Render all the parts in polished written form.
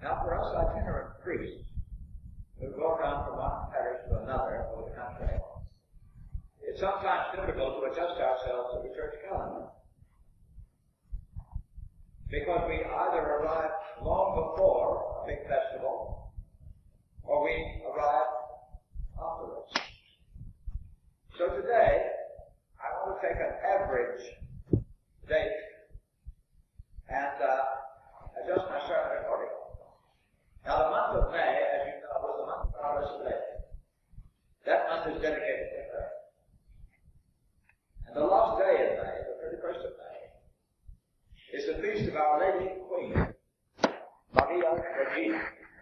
Now, for us itinerant priests who go around from one parish to another over the country, it's sometimes difficult to adjust ourselves to the church calendar, because we either arrive long before a big festival or we arrive afterwards. So today, I want to take an average date and adjust my sermon accordingly. Now, the month of May, as you know, was the month of our Blessed Lady. That month is dedicated to her. And the last day in May, the 31st of May, is the feast of Our Lady Queen, Maria Regina.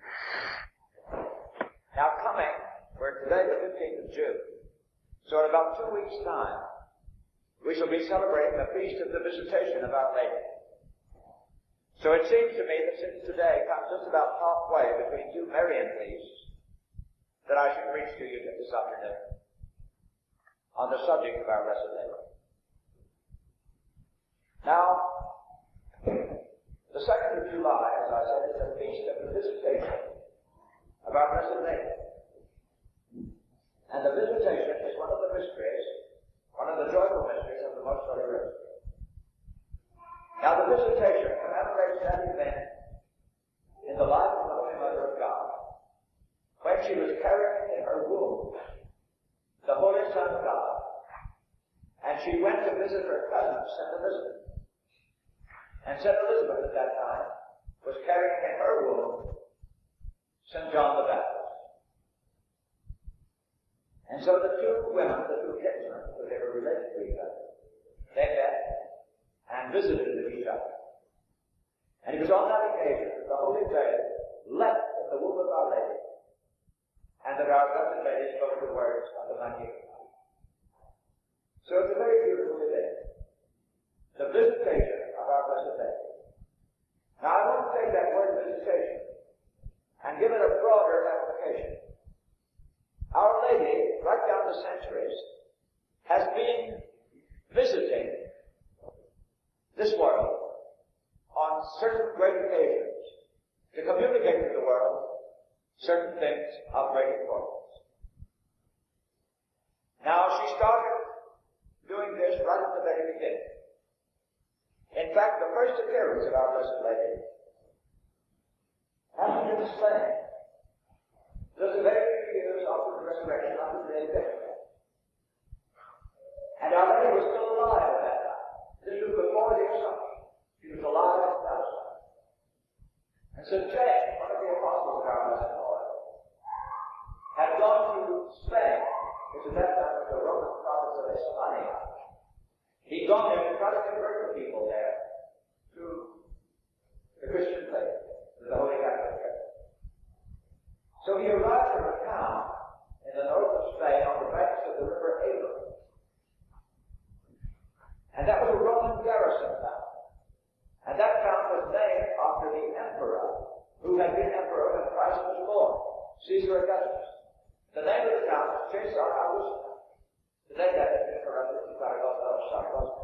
Now coming, we're today the 15th of June, so in about 2 weeks' time, we shall be celebrating the feast of the Visitation of Our Lady. So it seems to me that since today comes just about halfway between two Marian feasts, that I should preach to you this afternoon on the subject of Our Blessed Lady. Now, the 2nd of July, as I said, is the feast of the Visitation of Our Blessed Lady. And the Visitation is one of the mysteries, one of the joyful mysteries of the Most Holy Rosary. Now, the Visitation commemorates that event in the life of the Holy Mother of God, when she was carrying in her womb the Holy Son of God, and she went to visit her cousin, St. Elizabeth. And St. Elizabeth at that time was carrying in her womb St. John the Baptist. And so the two women, the two kinsmen, because they were related to each other, they met and visited each other. And it was on that occasion that the Holy Veil leapt in the womb of Our Lady, and that Our Blessed Lady spoke the words of the Magnificat. So it's a very beautiful event, the Visitation of Our Blessed Lady. Now I want to take that word visitation and give it a broader application. Our Lady, right down the centuries, has been visiting this world on certain great occasions to communicate to the world certain things of great importance. Now, she started doing this right at the very beginning. In fact, the first appearance of Our Blessed Lady happened in Spain, just a very few years after the resurrection, after the day of Pentecost. And Our Lady was still alive at that time. This was before the Assumption. She was alive at Palestine. And so James, one of the apostles of Our Blessed Lord, had gone to Spain, which at that time was the Roman province of Hispania. He'd gone there to try to convert the people there to the Christian faith, to the Holy Catholic Church. So he arrived in a town in the north of Spain on the banks of the river Ebro. And that was a Roman garrison town. And that town was named after the emperor who had been emperor when Christ was born, Caesar Augustus. The name of the town was Caesar Augustus. Today that has been corrupted to Zaragoza or Sargoza.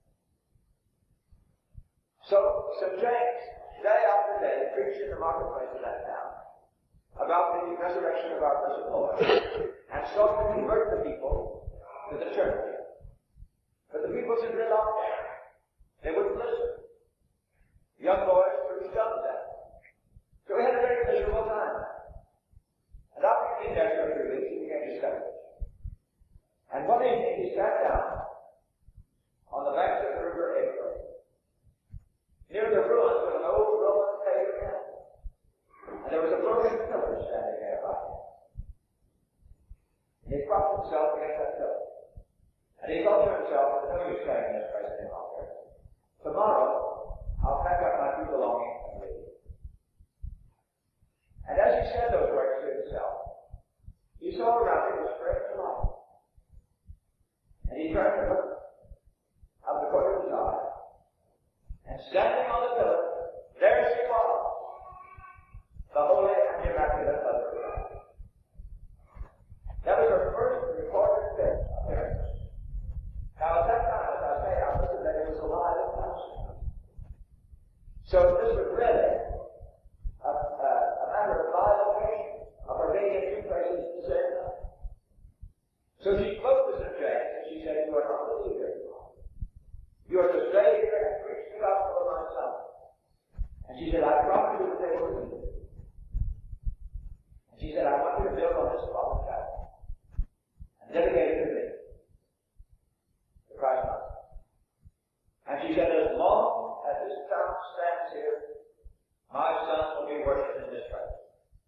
So St. James, day after day, preached in the marketplace of that town about the resurrection of Our Blessed Lord, and sought to convert the people to the church. But the people seemed reluctant. They wouldn't listen. Young boys threw stones at them. So he had a very miserable time. And after being there for 3 weeks, he became discouraged. And one evening he sat down on the banks of the river Ebro, near the ruins of an old Roman pagan temple. And there was a broken pillar standing there by him. And he propped himself against that pillar. And he thought to himself, there's no use staying in this place any longer. Tomorrow, I'll pack up my few belongings and leave. And as he said those words to himself, he saw around him a strange light. And he turned to look out the corner of his eye. And standing on the pillar, there she was, the Holy and Immaculate Mother of God. That was her first recorded appearance. Now at that time, as I say, Our Blessed Lady was alive at Palestine. So this was really a said, as long as this town stands here, my son will be worshipped in this place.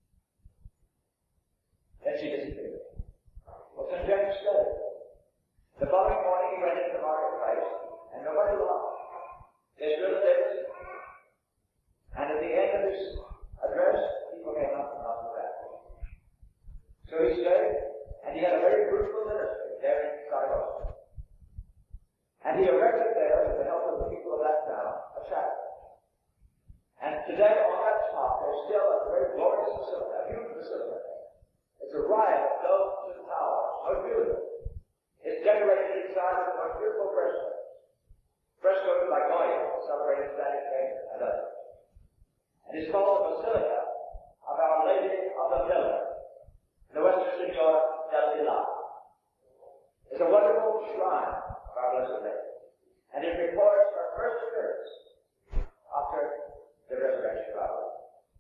Then she disappeared. Well, St. James stayed. The following morning he went into the marketplace, and nobody laughed. They stood and they listened. And at the end of his address, people came up and knocked back. So he stayed, and he had a very fruitful ministry there in Zaragoza. And he erected there, with the help of the people of that town, a chapel. And today on that top, there's still a very glorious facility, a huge facility. It's a riot of domes and towers, so beautiful. It's decorated inside with the most beautiful frescoes. Frescoes by Goya, celebrating Spanish painter and others. And it's called the Basilica of Our Lady of the Pillar, Nuestra Señora del Pilar. It's a wonderful shrine of Our Blessed Lady. And it records her first appearance after the resurrection of our Lord.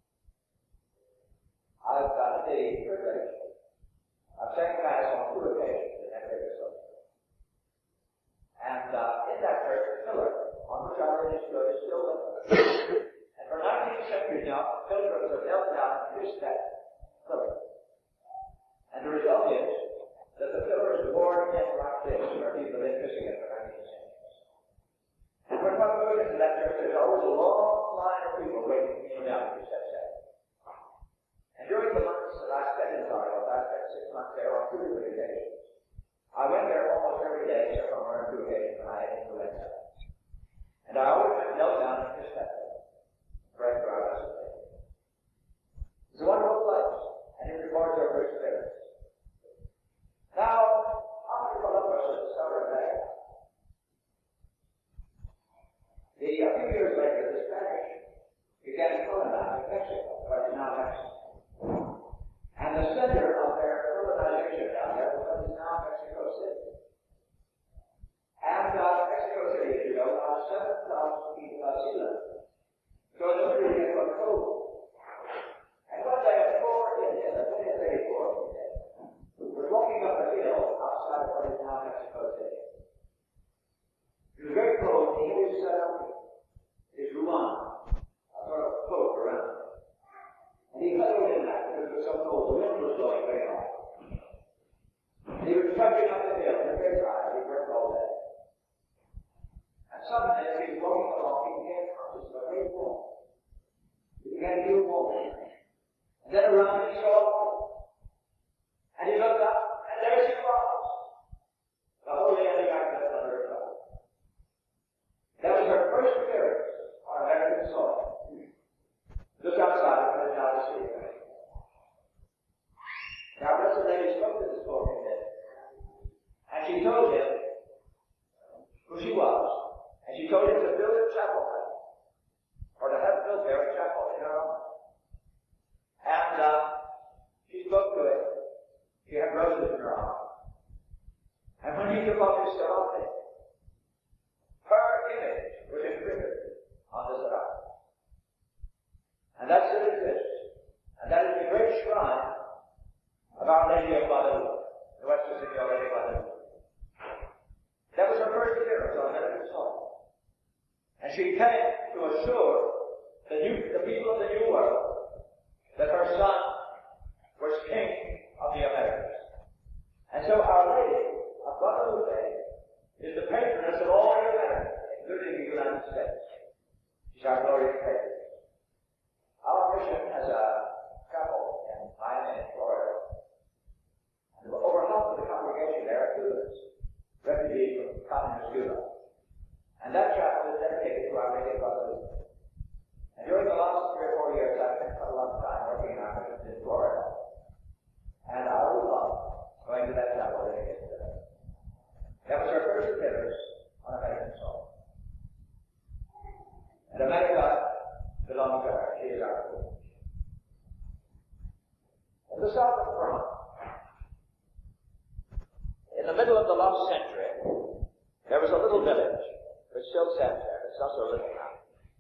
I've got the privilege of saying Mass on 2 occasions in that episode. And in that church, the pillar on which Our Lady stood is still with us. And for 19 centuries now, pilgrims have knelt down and kissed that pillar. And the result is that the pillar is born in like this, where people have been kissing it for 19 centuries. And when one goes into that church, there's always a long line of people waiting to kneel down to kiss that saint. And during the months that I spent in Zaragoza, I spent 6 months there on 2 different occasions. I went there almost every day, except for 1 or 2 occasions when I had influenza. And I always went knelt down and kissed that pillar. Pray for Our Blessed Lady. It's a wonderful place, and it records our first appearance. Now, after Columbus discovered America, a few years later, the Spanish began colonizing Mexico, what is now Mexico. And the center of their colonization down there was what is now Mexico City. And Mexico City, as you know, now 7,000 feet above sea level. So it's really getting quite cold. And one day, a poor Indian, a 24 Indian, was walking up a hill outside of what is now Mexico City. It was very cold, and he always set up his ruan, a sort of cloak around him. And he huddled in that because it was so cold. The wind was blowing very hard. And he was trudging up the hill, and very tired. He worked all day. And suddenly, as he was walking along, he became conscious of a great warmth. He began to feel warm. And then around him he saw a woman. And he looked up, and there she was. The Holy Antigone of her God. That was her first appearance on American soil. Just outside of the Dallas City. Now, Blessed Lady spoke to this poor man, and she told him who she was, and she told him to build a chapel there, or to have built there a chapel in her honor. And she spoke to him. She had roses in her arms. And when he took off his cerate, her image was imprinted on the cerate. And that still exists. And that is the great shrine of Our Lady of Guadalupe, Nuestra Señora de Guadalupe. That was her first appearance on American soil. And she came to assure the people of the New World that her son was King of the Americas. And so Our Lady of Guadalupe is the patroness of all the Americas, including the United States. She's our glorious patron. Our mission has a chapel in Miami, Florida. And over half of the congregation there are Cubans, refugees from communist Cuba. And that chapel is dedicated to Our Lady of Guadalupe. And during the last 3 or 4 years, I've spent quite a lot of time working in our missions in Florida. And I always love going to that chapel dedicated to her. That was her first appearance on American soil. And America belongs to her. She is our queen. In the south of France, in the middle of the last century, there was a little village which still stands there. It's also a little town.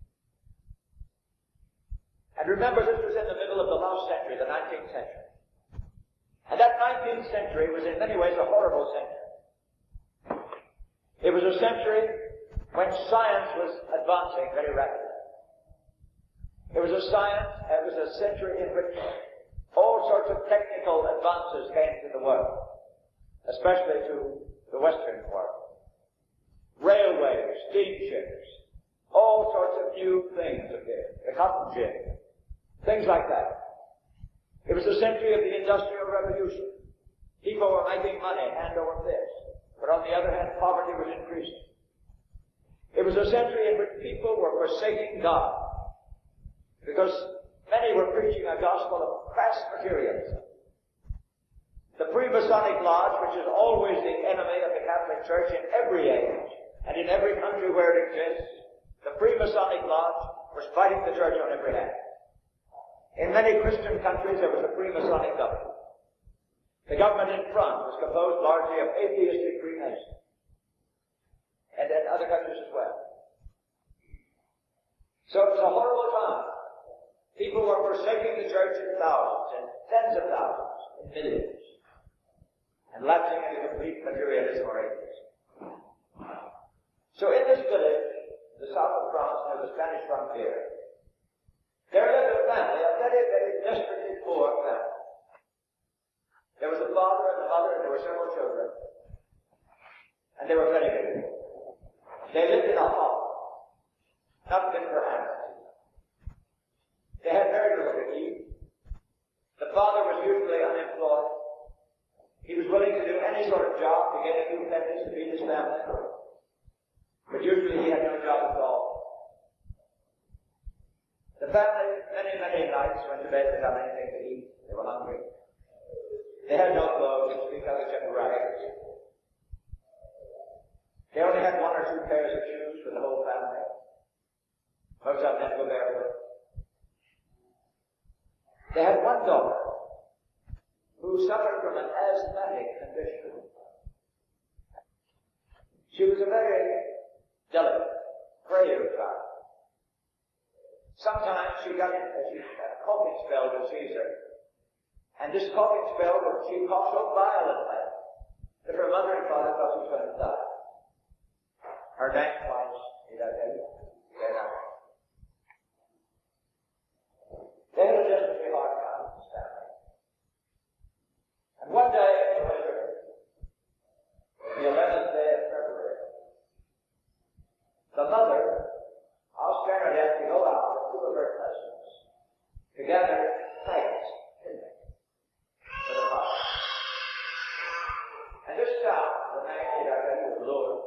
And remember, this was in the middle of the last century, the 19th century. And that 19th century was in many ways a horrible century. It was a century when science was advancing very rapidly. It was a century in which all sorts of technical advances came to the world, especially to the Western world. Railways, steamships, all sorts of new things appeared. The cotton gin, things like that. It was the century of the Industrial Revolution. People were making money hand over fist, but on the other hand, poverty was increasing. It was a century in which people were forsaking God, because many were preaching a gospel of crass materialism. The Freemasonic Lodge, which is always the enemy of the Catholic Church in every age, and in every country where it exists, the Freemasonic Lodge was fighting the church on every hand. In many Christian countries, there was a Freemasonic government. The government in France was composed largely of atheistic Freemasons, and in other countries as well. So it was a horrible time. People were forsaking the church in thousands, in tens of thousands, in millions, and lapsing into complete materialism or atheism. So in this village, in the south of France, near the Spanish frontier, there lived a family, a very, very desperately poor family. There was a father and a mother, and there were several children. And they were very good. They lived in a hovel, not fit for animals. They had very little to eat. The father was usually unemployed. He was willing to do any sort of job to get a few pennies to feed his family. But usually he had no job at all. The family, many nights, went to bed without anything to eat. They were hungry. They had no clothes to speak of except rags. They only had one or two pairs of shoes for the whole family. Most of them were barefoot. They had one daughter who suffered from an asthmatic condition. She was a very delicate, frail child. Sometimes she got a coughing spell would seize her. And this coughing spell, she coughed so violently that her mother and father thought she was going to die. Her name was, did I tell you? They had a desperately hard time in this family. And one day in the winter, the 11th day of February, the mother asked Bernadette to go out with two of her cousins to gather fagots for the fire. And this town, the name that I tell you was Lourdes.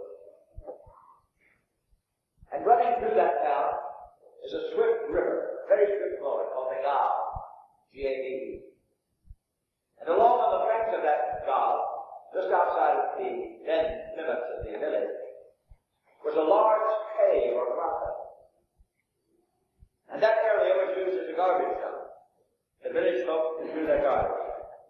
And running through that town is a swift river, very swift flowing, called the Gave, G-A-V-E. And along on the banks of that Gave, just outside of the then limits of the village, was a large cave or grotto. And that area was used as a garbage dump. The village folk threw their garbage.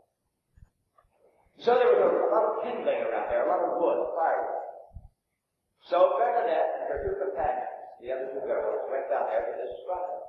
So there was a lot of kindling around there, a lot of wood, firewood. So Bernadette and her two companions, the other two girls, went down there to this grotto.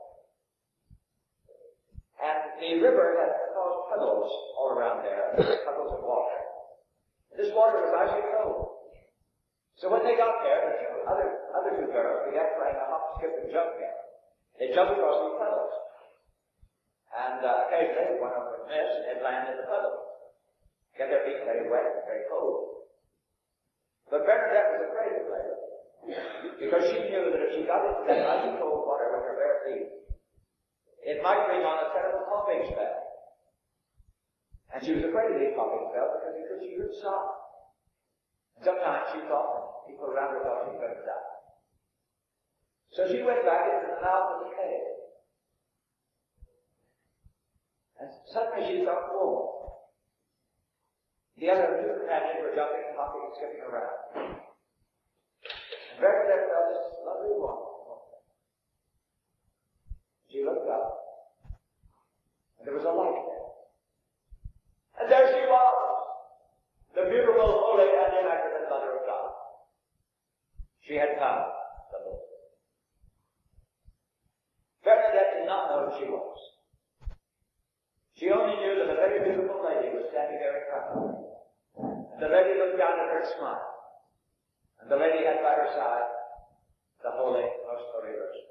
And the river had caused puddles all around there, puddles of water. This water was icy cold. So when they got there, the other two girls began playing a hop, skip, and jump game. They jumped across these puddles. And occasionally, one of them would miss, and they'd land in the puddle. Get their feet very wet and very cold. But Bernadette was afraid to play, because she knew that if she got into that icy cold water with her bare feet, it might bring on a terrible coughing spell. And she was afraid of these coughing spells because she could sob. And sometimes she thought, people around her thought she was going to die. So she went back into the mouth of the cave. And suddenly she felt warm. The other two companions were jumping, hopping, and skipping around. And Bernadette felt this lovely warmth. She looked up, and there was a light there. And there she was, the beautiful, holy, and immaculate Mother of God. She had found the Lord. Bernadette did not know who she was. She only knew that a very beautiful lady was standing there in front of her. And the lady looked down at her and smiled. And the lady had by her side the Holy, Most Holy Virgin.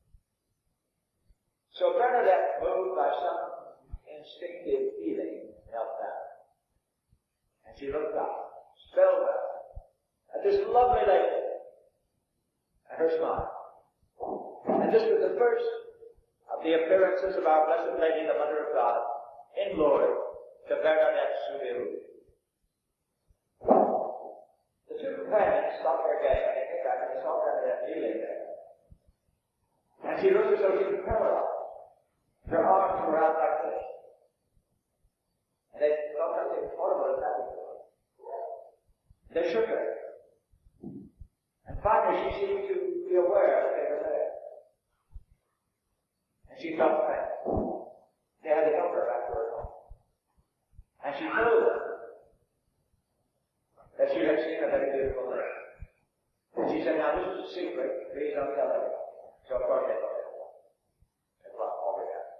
So Bernadette, moved by some instinctive feeling, knelt down. And she looked up, spellbound, at this lovely lady and her smile. And this was the first of the appearances of our Blessed Lady, the Mother of God, in glory to Bernadette Soubirous. The two companions stopped their game and they came back and they saw Bernadette kneeling there. And she looked as though she was paralyzed. Her arms were out like this. And they felt something horrible had happened to her. They shook her. And finally she seemed to be aware that they were there. And she felt pain. They had to help her back to her home. And she told them that she had seen a very beautiful lady. And she said, now this is a secret, please don't tell anyone. So of course they told everyone. That's all we had.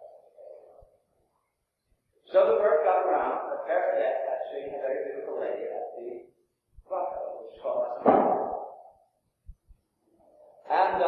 So the word got around that Bernadette had seen a very beautiful lady at the grotto, which is called Massachusetts. And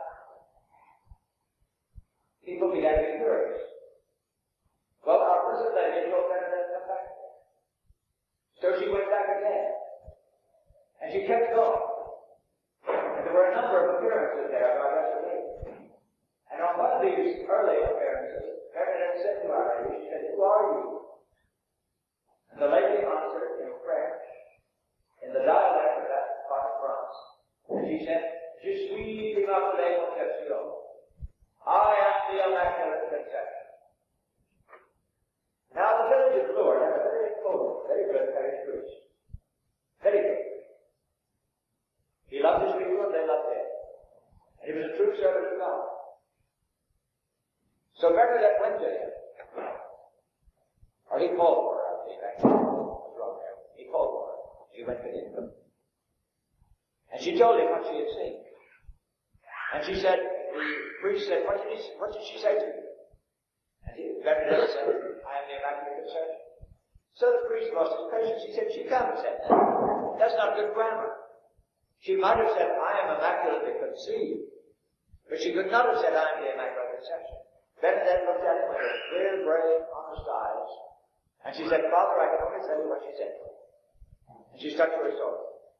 people began to be curious. Well, our Blessed Lady told Bernadette to come back. So she went back again. And she kept going. And there were a number of appearances there of our Blessed Lady. And on one of these early appearances, Bernadette said to our lady, she said, who are you? And the lady answered in French, in the dialect of that part of France. And she said, Je suis l'Immaculée Conception. I am the Immaculate Conception. Now the village of Lourdes had a very important, very good parish priest. Very good. He loved his people and they loved him. And he was a true servant of God. So Bernadette went to him. Or he called for her, I think. He called for her. She went to him. And she told him what she had seen. And she said, the priest said, what did she say to you? And Bernadette said, I am the Immaculate Conception. So the priest lost his patience. He said, she can't have said that. That's not good grammar. She might have said, I am immaculately conceived. But she could not have said, I am the Immaculate Conception. Bernadette looked at him with her clear, brave, honest eyes. And she said, Father, I can only tell you what she said to me. And she stuck to her story.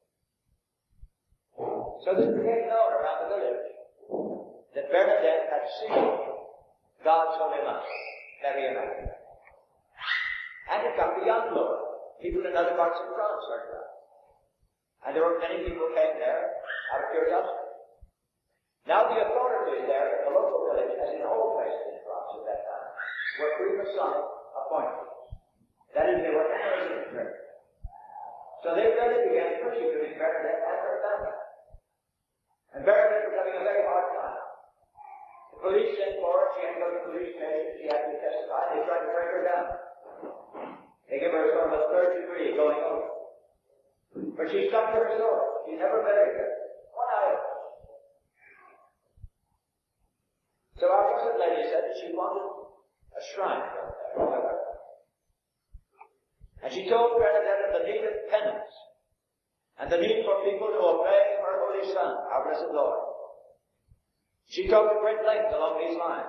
So this became known around the village that Bernadette had seen God's Holy Mother, Mary Immaculate. And it got beyond Lourdes. People in other parts of France heard about it. And there were many people who came there out of curiosity. Now the authorities there in the local village, as in all places in France at that time, were Freemasonic appointees. That is, they were enemies of the church. So they really began persecuting Bernadette and her family. And Bernadette was having a very hard time. The police sent for her, she had to go to the police station, she had to testify, they tried to break her down. They gave her sort of a third degree going over. But she stuck to her story. She never buried her. One iota. So our Blessed Lady said that she wanted a shrine down there. And she told Bernadette of the need of penance and the need for people to obey her Holy Son, our Blessed Lord. She talked at great length along these lines.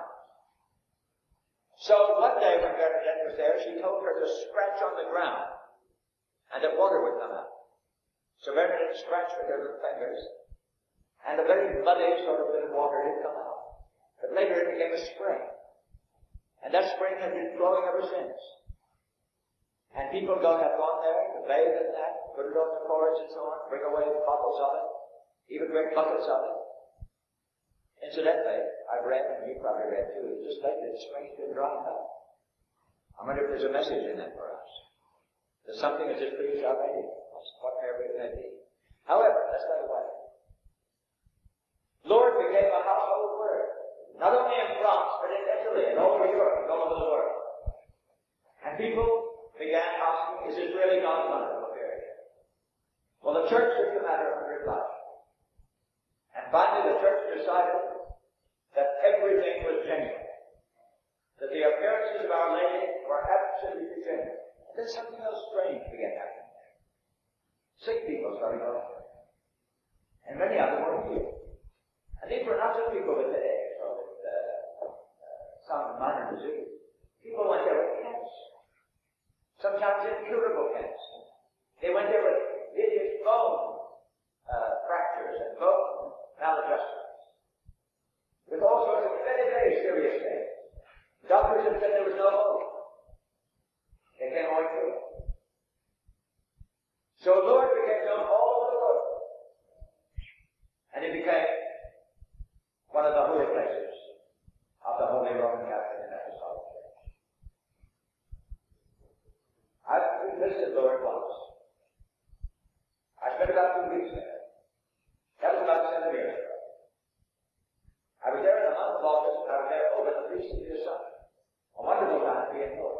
So one day when Bernadette was there, she told her to scratch on the ground and that water would come out. So Bernadette scratched with her little fingers and a very muddy sort of bit of water did come out. But later it became a spring. And that spring has been flowing ever since. And people have gone there to bathe in that, put it on the cords and so on, bring away bottles of it, even great buckets of it. Incidentally, I've read, and you probably read too, just lately the spring's been drying up. I wonder if there's a message in that for us. There's something that just pleases our lady, whatever it may be. However, that's by the way. Lord became a household word, not only in France, but in Italy, and all over Europe, and all over the world. And people began asking, is this really God's Mother who appeared here? Well, the church took the matter under its life. And finally the church decided that everything was genuine. That the appearances of Our Lady were absolutely genuine. And then something else strange began happening there. Sick people started going there. And many of them were healed. And these were not just people with headaches or with some minor disease. People went there with cancer. Sometimes incurable cancer. They went there with hideous bone fractures and bone maladjustments. With all sorts of very, very serious things. Doctors have said there was no hope. They came right through it. So the Lord became known all over the world. And it became one of the holy places of the Holy Roman Catholic and Apostolic Church. I've visited Lord once. I spent about 2 weeks there. That was about 7 years ago. I was there in the month of August, and I was there over the feast of the Assumption. A wonderful time to be in Lord.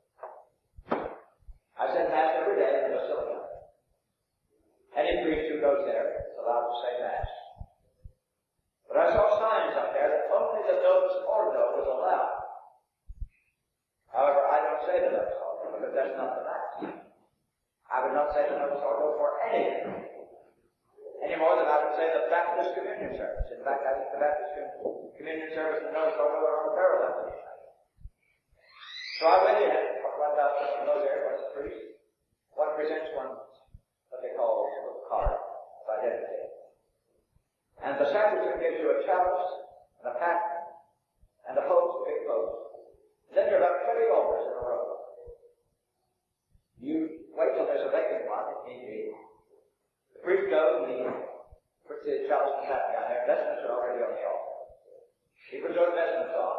I said Mass every day in the Basilica. Any priest who goes there is allowed to say Mass. But I saw signs up there that only the Novus Ordo was allowed. However, I don't say the Novus Ordo because that's not the Mass. I would not say the Novus Ordo for anything. Any more than I would say the Baptist Communion Service. In fact, I think the Baptist Communion Service and the Novus Ordo are on parallel with each other. So I went in, what about someone who knows everyone's a priest? One presents one, what they call a little card of identity. And the sacristan gives you a chalice, and a paten, and a post, a big post. Then there are about 20 altars in a row. You wait till there's a vacant one, if need be. The priest goes and he puts the chalice and paten down there. Vestments are already on the altar. He puts those vestments on.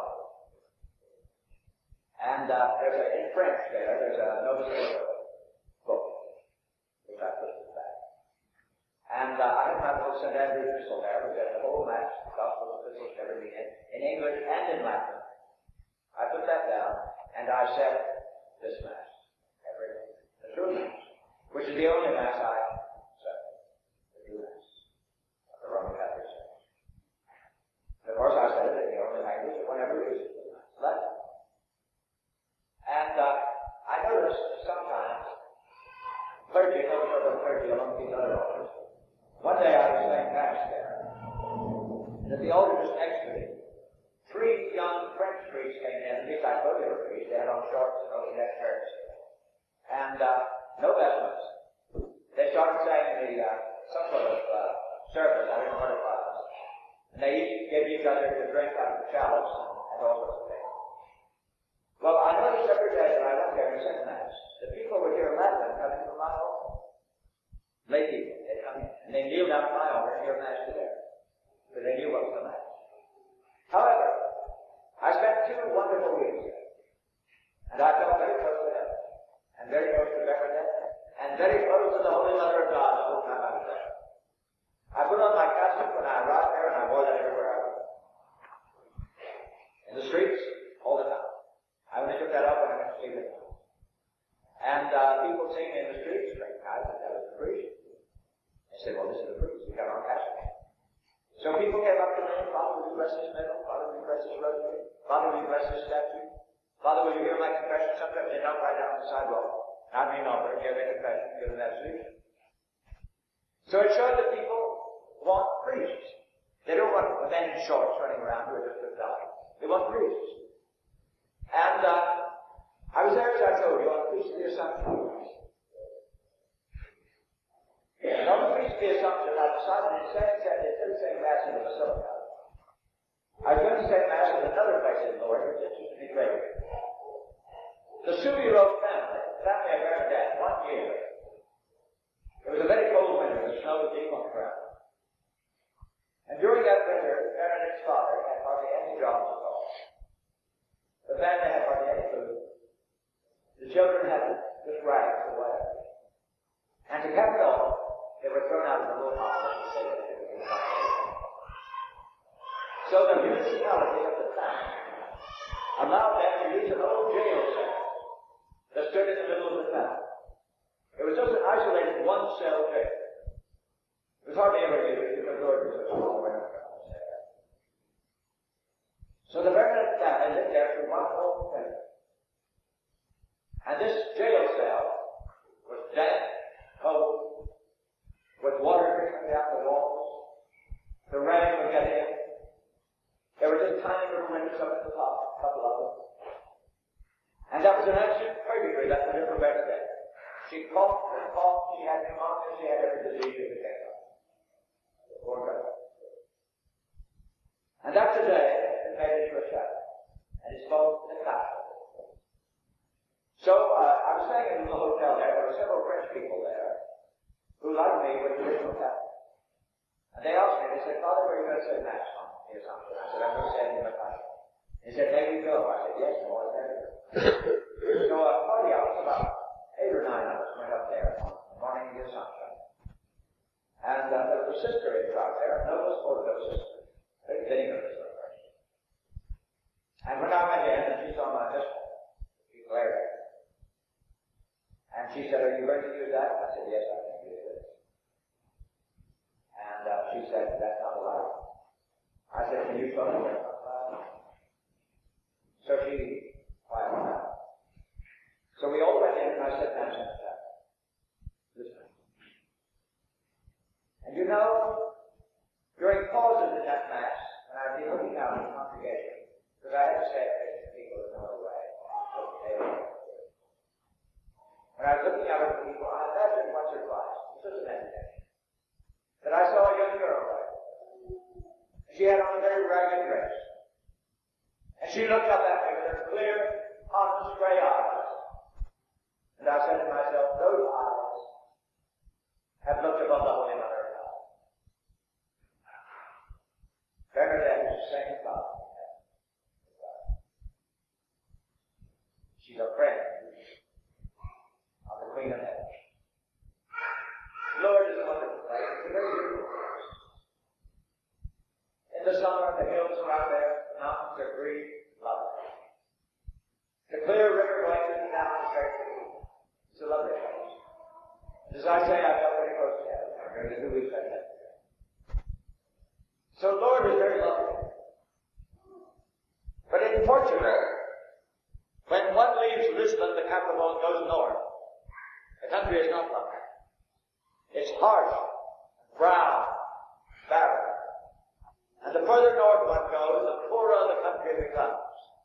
And in French there's a Novus Ordo book, which I put in the back. And I have my little St. Andrew's epistle there, which has the whole Mass, the Gospel epistles, everything in English and in Latin. I put that down, and I said this Mass, everything, the true Mass, which is the only Mass I said, the true Mass of the Roman Catholic Church. Of course, I said it in the only language that one ever uses, Latin. And I noticed sometimes clergy, Novus Ordo clergy among these other altars. One day I was saying Mass there, and at the altar just next to me, 3 young French priests came in, at least I thought they were priests, they had on shorts and over neck shirts, and no vestments. They started saying some sort of service, I don't know what it was, and they each gave each other to drink out of the chalice and all sorts of things. Well, I noticed every day that I went there and said Mass, the people would hear Latin coming from my altar. Lay people, they'd come in, and they kneel down at my altar and hear Mass to there, because they knew what was the Mass. However, I spent 2 wonderful weeks there, and I felt very close to Heaven, and very close to Bernadette, and very close to the Holy Mother of God the whole time I was there. I put on my cassock when I arrived there, and I wore that everywhere I went. In the streets, all the time. I only took that up when I went to sleep at night. And people seeing me in the streets, I thought that was the priest. They said, well, this is the priest. We got our cassock. So people came up to me, Father, will you bless this medal? Father, will you bless this rosary? Father, will you bless this statue? Father, will you hear my confession? Sometimes they knelt right down on the sidewalk. I'd lean over and hear their confession, give them absolution. So it showed that people want priests. They don't want men in shorts running around who are just with God. They want priests. And I was there, as I told you, on the Feast of the Assumption. And on the Feast of the Assumption, I decided instead of saying Mass in the Basilica, I was going to say Mass in another place in Lord, which interested me greatly. The Soubirous family of Bernadette, one year, it was a very cold winter, the snow was deep on the ground. And during that winter, Bernadette's father had hardly any jobs at all. The family had hardly any food. The children had just rags to wear. And to cap it off, they were thrown out of the little house and said that they were going to die. So the municipality of the town allowed them to use an old jail cell that stood in the middle of the town. It was just an isolated one-cell jail. It was hardly ever used because Lord was all around. So the Bernadette family lived there for one whole winter. And this jail cell was damp, cold, with water dripping down the walls. The rain would get in. a couple of them. And that was an absolute purgatory that would have prevented death. She coughed and coughed, she had pneumonia, she had every disease you could think of. Poor girl. And that today is made into a shadow. And it's called the castle. So, I was staying in a little hotel there. There were several French people there who, like me, were traditional Catholics. And they asked me, they said, Father, where are you going to say Mass on the Assumption? I said, I'm going to say it in my castle. He said, may we go? I said, yes, more than ever. So a party hours, about 8 or 9 of us went up there on the morning of the Assumption. And there was a sister in charge there, no one spoke of those sisters. Very fitting of this person. And when I went in, and she saw my pistol, she glared at me. And she said, are you going to use that? I said, yes, I can use it. And she said, that's not allowed. I said, can you show me that's not allowed? So she quieted down. So we all went in, and I said, Mass in the chapel. Listen. And you know, during pauses in that Mass, when I'd be looking out in the congregation, because I had to say it to people in no other way, when I was looking out at the people, I imagined once or twice, this was an meditation, that I saw a young girl there. She had on a very ragged dress. And she looked up at me with her clear, honest gray eyes. And I said to myself, those eyes have looked above the Holy Mother of God. Bernadette is the same God. She's a friend of the Queen of Heaven. Lord is a wonderful place. It's a very beautiful place. In the summer, the hills are out there, the mountains are green, lovely. The clear river going through the town is very pretty. It's a lovely place. As I say, I felt very close to heaven during the 2 weeks I lived there. So Lord is very lovely. But in Portugal, when one leaves Lisbon, the capital, and goes north, the country is not lovely. It's harsh, brown, barren. And the further north one goes, the poorer the country becomes.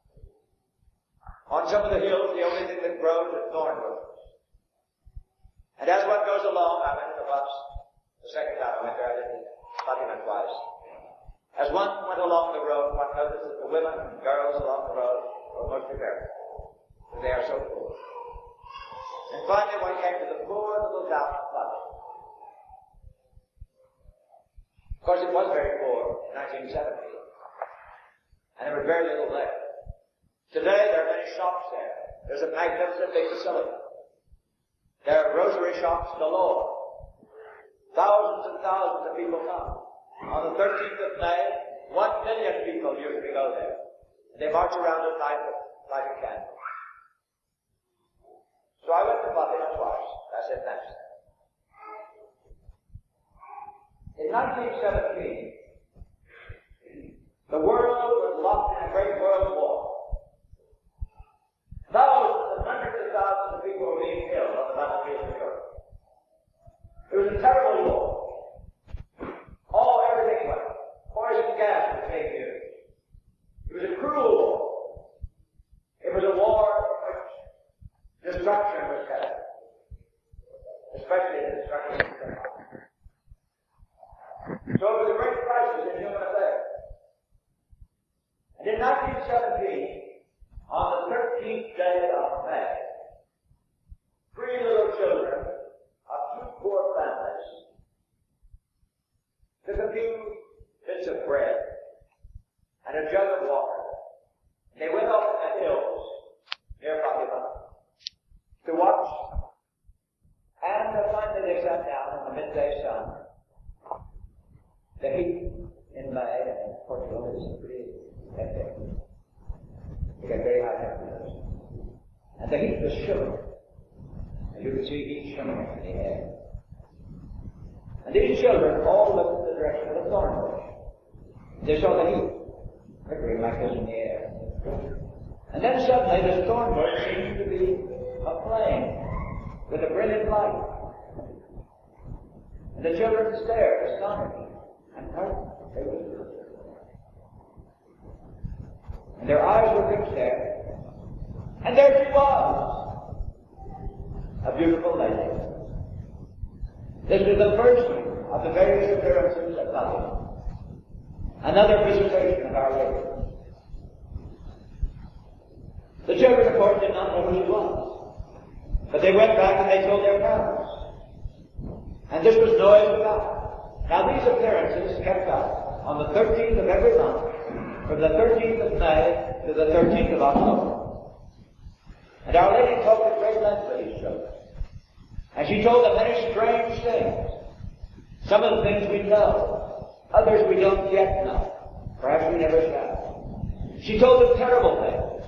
On some of the hills, the only thing that grows is thorn bushes. And as one goes along, I went in the bus the second time I went there, I didn't Fatima twice. As one went along the road, one noticed that the women and girls along the road were mostly barren. They are so poor. And finally one came to the poor little town of Fatima. Of course, it was very poor in 1970, and there was very little left. Today, there are many shops there. There's a magnificent big facility. There are grocery shops galore. Thousands and thousands of people come. On the 13th of May, 1 million people usually go there. They march around at night with lighted candles. So I went to Fatima twice. I said, Mass. In 1917, the world was locked in a great world war. Thousands and hundreds of thousands of people were being killed on the battlefield of Europe. It was a terrible war. Everything went. Poison gas was being used. It was a cruel war. It was a war in which destruction was carried. Especially the destruction of the economy. So it was a great crisis in human affairs. And in 1917, on the 13th day of May, 3 little children of 2 poor families took a few bits of bread and a jug of water. They went off in the hills near Fatima to watch. And finally they sat down in the midday sun. The heat in May in Portugal is pretty hectic. You get very high temperatures. And the heat was shivering. And you could see heat shimmering in the air. And these children all looked in the direction of the thorn bush. They saw the heat flickering like this in the air. And then suddenly this thorn bush seemed to be aflame with a brilliant light. And the children stared, astonished, and frightened. They whispered. And their eyes were fixed there. And there she was, a beautiful lady. This was the first of the various appearances at Fatima. Another visitation of Our Lady. The children, of course, did not know who she was. But they went back and they told their parents. And this was noised about. Now these appearances kept up on the 13th of every month, from the 13th of May to the 13th of October. And Our Lady talked at great length with these children. And she told them many strange things. Some of the things we know, others we don't yet know. Perhaps we never shall. She told them terrible things.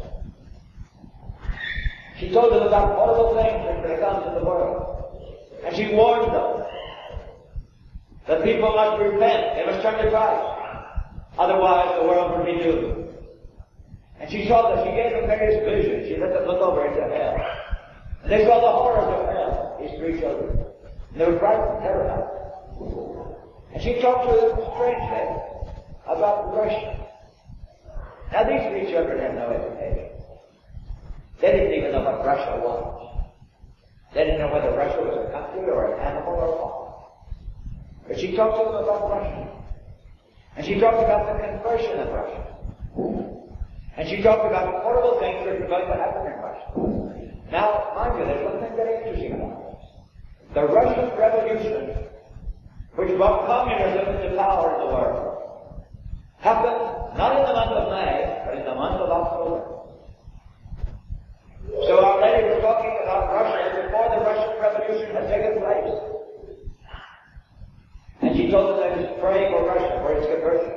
She told them about horrible things that could come to the world. And she warned them that people must repent, they must turn to Christ. Otherwise the world would be doomed. And she told them, she gave them various visions. She let them look over into hell. And they saw the horrors of hell, these three children. And they were frightened and terrified. And she talked to them strangely about Russia. Now these three children had no education. They didn't even know what Russia was. They didn't know whether Russia was a country or an animal or a farm. But she talked to them about Russia. And she talked about the conversion of Russia. And she talked about the horrible things that were going to happen in Russia. Now, mind you, there's one thing very interesting about this. The Russian Revolution, which brought communism into power in the world, happened not in the month of May, but in the month of October. So Our Lady was talking about Russia before the Russian Revolution had taken place. And she told them they must pray for Russia, for its conversion.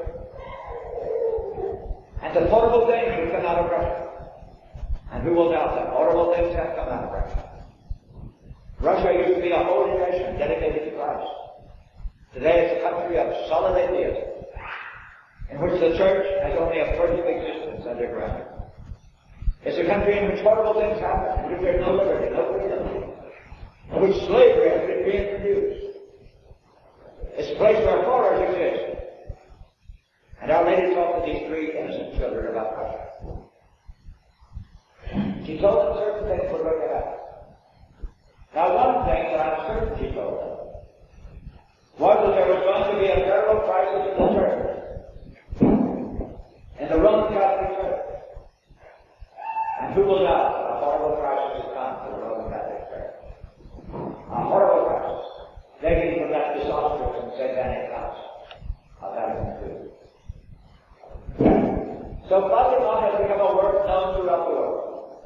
And the horrible things would come out of Russia. And who will doubt that horrible things have come out of Russia? Russia used to be a holy nation dedicated to Christ. Today it's a country of solid atheism, in which the church has only a furtive existence underground. It's a country in which horrible things happen, in which there's no liberty, no freedom, in which slavery has been reintroduced. It's a place where horrors exist. And Our Lady talked to these three innocent children about Russia. She told them certain things were going to happen. Now one thing that I'm certain she told them was that there was going to be a terrible crisis in the church, in the Roman Catholic Church. And who will doubt that a horrible crisis has come to the Roman Catholic Church? A horrible crisis, dating from that disastrous and satanic house of Vatican II. So Fatima has become a word known throughout the world.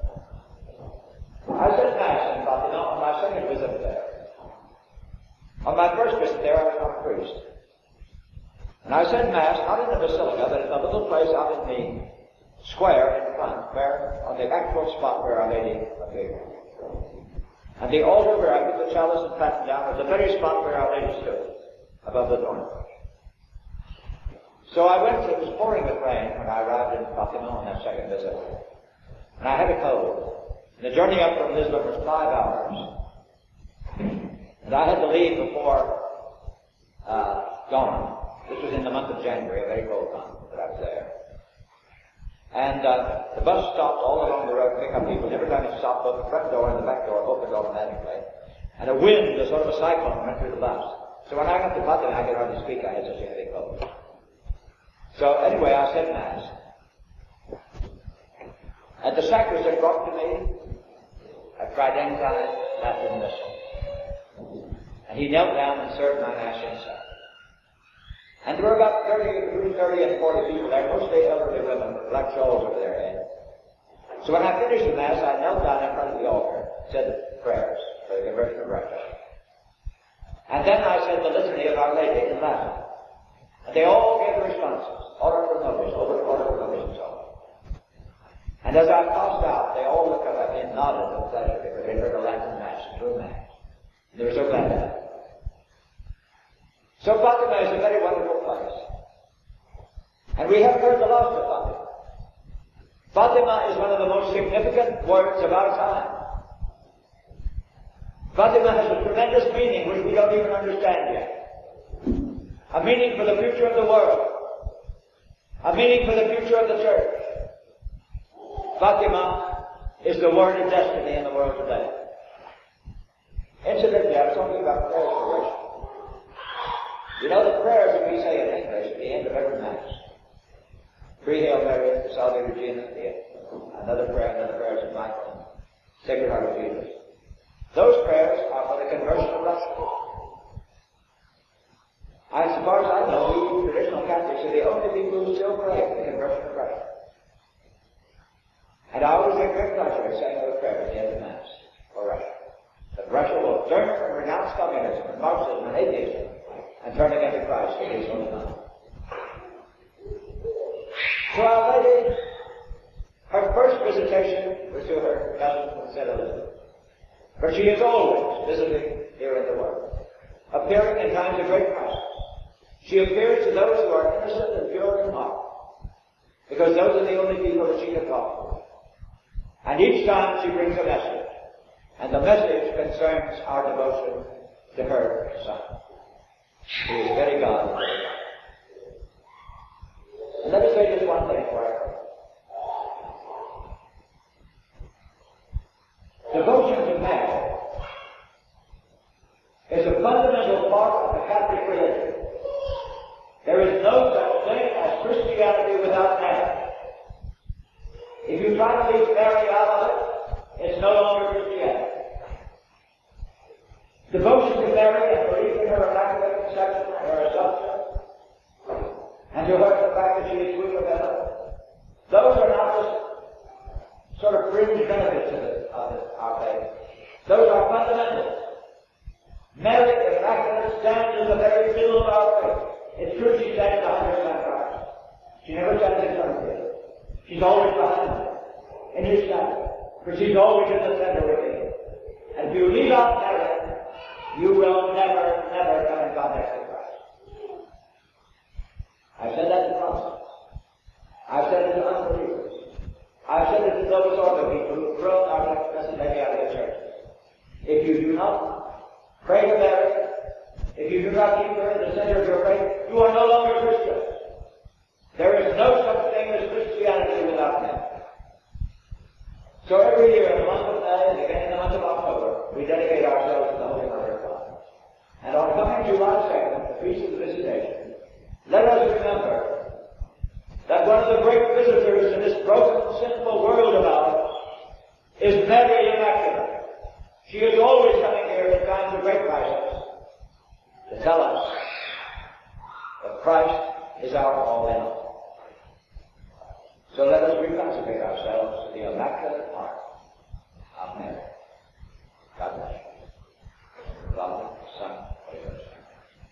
I said Mass in Fatima on my second visit there. On my first visit there, I was not a priest. And I said Mass, not in the basilica, but in a little place out in the square in front, where, on the actual spot where Our Lady appeared. And the altar where I put the chalice and platen down was the very spot where Our Lady stood, above the thorn bush. So I went, it was pouring with rain when I arrived in Fatima on that second visit. And I had a cold. And the journey up from Lisbon was 5 hours. And I had to leave before dawn. This was in the month of January, a very cold month that I was there. And the bus stopped all along the road to pick up people. And every time it stopped, both the front door and the back door opened automatically. And a wind, a sort of a cyclone, went through the bus. So when I got to Fatima, I could hardly speak. I had such a heavy cold. So anyway, I said Mass. And the sacristan brought to me a Tridentine Latin missal. And he knelt down and served my Mass himself. And there were about between 30 and 40 people there, mostly elderly women with black shawls over their heads. So when I finished the Mass, I knelt down in front of the altar, said the prayers for the conversion of Russia. And then I said the litany of Our Lady in Latin. And they all gave the responses, order pro nobis, order pro nobis, and so on. And as I passed out, they all looked up at me and nodded with pleasure because they heard a Latin Mass and true Mass. And they were so glad to have it. So Fatima is a very wonderful place. And we have heard the loss of Fatima. Fatima is one of the most significant words of our time. Fatima has a tremendous meaning which we don't even understand yet. A meaning for the future of the world. A meaning for the future of the church. Fatima is the word of destiny in the world today. Incidentally, I was talking about prayers for worship. You know the prayers that we say in English at the end of every Mass. Three Hail Marys, the Salve Regina, another prayer of St. Michael, Sacred Heart of Jesus. Those prayers are for the conversion of Russia. As far as I know, we traditional Catholics are the only people who still pray for the conversion of Russia. And I always take great pleasure in saying those prayers at the end of Mass for Russia. That Russia will turn and renounce communism and Marxism and atheism and turn again to Christ in his own time. So Our Lady, her first visitation was to her cousin St. Elizabeth. For she is always visiting here in the world, appearing in times of great crisis. She appears to those who are innocent and pure in heart, because those are the only people that she can talk to. And each time she brings a message, and the message concerns our devotion to her Son, who is very God and very God. And let me say just one thing for her. Devotion to Mary is a fundamental part of the Catholic religion. There is no such thing as Christianity without Mary. If you try to leave Mary out of it, it's no longer Christianity. Devotion to Mary and belief in her immaculate conception and her assumption, and to her the fact that she is Queen of Heaven, those are not just sort of fringe benefits of our faith. Those are fundamentals. Mary, the Immaculate, stands in the very middle of our faith. It's true she stands 100% Christ. She never stands in front of him. She's always behind him, in his shadow, for she's always in the center with him. And if you leave out Mary, you will never, never come in contact with Christ. I've said that to Protestants. I've said it to unbelievers. I've said it to those other people who have thrown our message out of the church. If you do not pray to Mary, if you do not keep her in the center of your faith, you are no longer Christians. There is no such thing as Christianity without Mary. So every year in the month of May and again in the month of October, we dedicate ourselves to the Holy Mother of God. And on coming July 2nd, the Feast of the Visitation, let us remember that one of the great visitors in this broken, sinful world of ours is Mary Immaculate. She is always coming here in times of great crisis to tell us that Christ is our all in all. So let us reconsecrate ourselves to the Immaculate Heart of Mary.